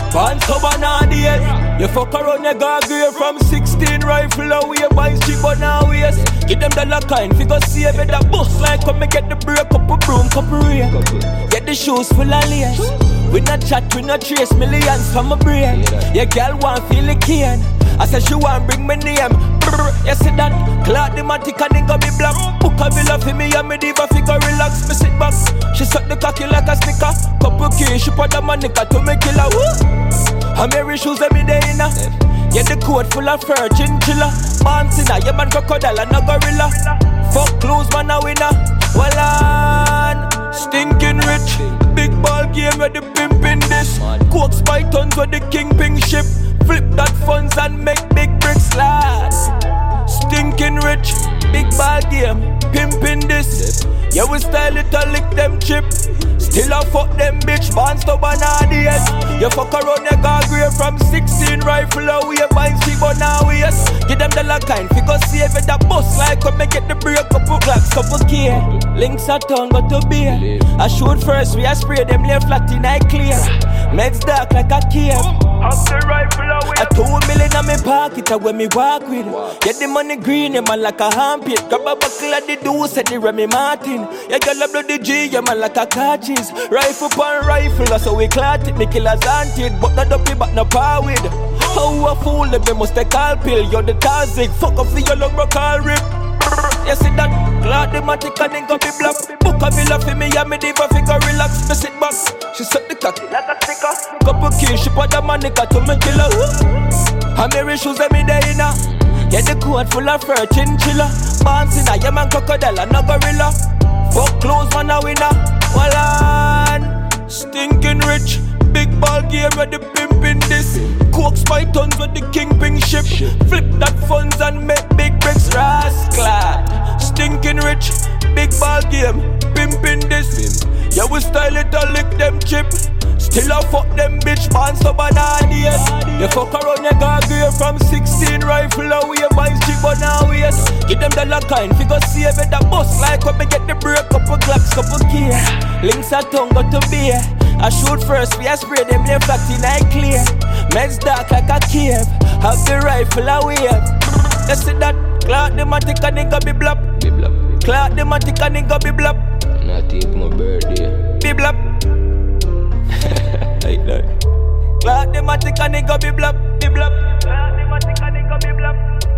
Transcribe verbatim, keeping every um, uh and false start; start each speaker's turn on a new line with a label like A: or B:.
A: Pants over now days. You fuck around your gargoyle from sixteen rifle away. Boys cheap on now waist. Give them the lock kind, figure save it. That bust like come and get the break. Couple broom, couple rain. Get the shoes full of lace. We not chat, we not trace millions from my brain. Your girl want feel the cane. I said she want bring me name. Brr, you see that? Cloud the matic and nigga be black. Book a villa for me and me diva figure relax. Me sit back. She suck the cocky like a snicker. Couple keys, she put the manica to me killer. I'm Mary shoes every day in her. Get the coat full of fur, chinchilla. Mantina, yeah man crocodile and a gorilla. Fuck clothes man a winner. Well on, stinking rich. Big ball game where the pimpin' this. Coke spy tons where the kingpin ship. Flip that funds and make big bricks last. Stinking rich, big ball game, pimpin' this. Yeah, we style it and lick them chip. Still I fuck them bitch, bands to banana. You fuck around your gargoyle from sixteen rifle away. Binds cheap on now yes. Give them the lock kind, figure save it. That bust like come and get the break. Couple clocks, couple gear. Links are tongue got to beer. I shoot first, we a spray them lay flat in I clear. Meds dark like a cave. I two million on me pocket when me walk with. Get the money green, yeah man like a armpit. Grab a buckle of the do, said the Remy Martin. Yeah girl a bloody G, yeah man like a catches. Rifle upon rifle, that's how we clot it. Me killers anted, but not dopey, but no power with. How a fool, they must take all pill. You're the Tarzig, fuck up for your long rock all rip. You see that? Cloud the matic and then go be black. Book a villa for me and me diva figure relax. Me sit back, she suck the cocky like a sticker. Couple keys, she put the manica to me killer. And Mary shoes every day in her. Get the coat full of fur, chinchilla. Bands in her, yeah man crocodile and a gorilla. Fuck clothes man a winner. Well on, stinking rich. Big ball game where the pimpin' this. Coke spy tons with the kingpin ship. Flip that funds and make big bricks rascal. Stinking rich, big ball game, pimpin' this. Yeah, we style it and lick them chip. Still I fuck them bitch, bands to bananas. You fuck around your gargoyle from sixteen rifle away. Binds cheap on now yes. Give them the lock kind, figure save it. That bust like when me get the break. Couple clocks, couple gear. Links are tongue got to beer. I shoot first, we a spray them lay flat in I clear. Meds dark like a cave. Have the rifle a wave. You see that? Cloud the matic and nigga be blap.
B: Be blap.
A: Cloud the matic and nigga be blap.
B: And I think my birthday.
A: Be blap. Like that. Cloud the matic and nigga be blap. Be blap. Cloud the matic and nigga be blap.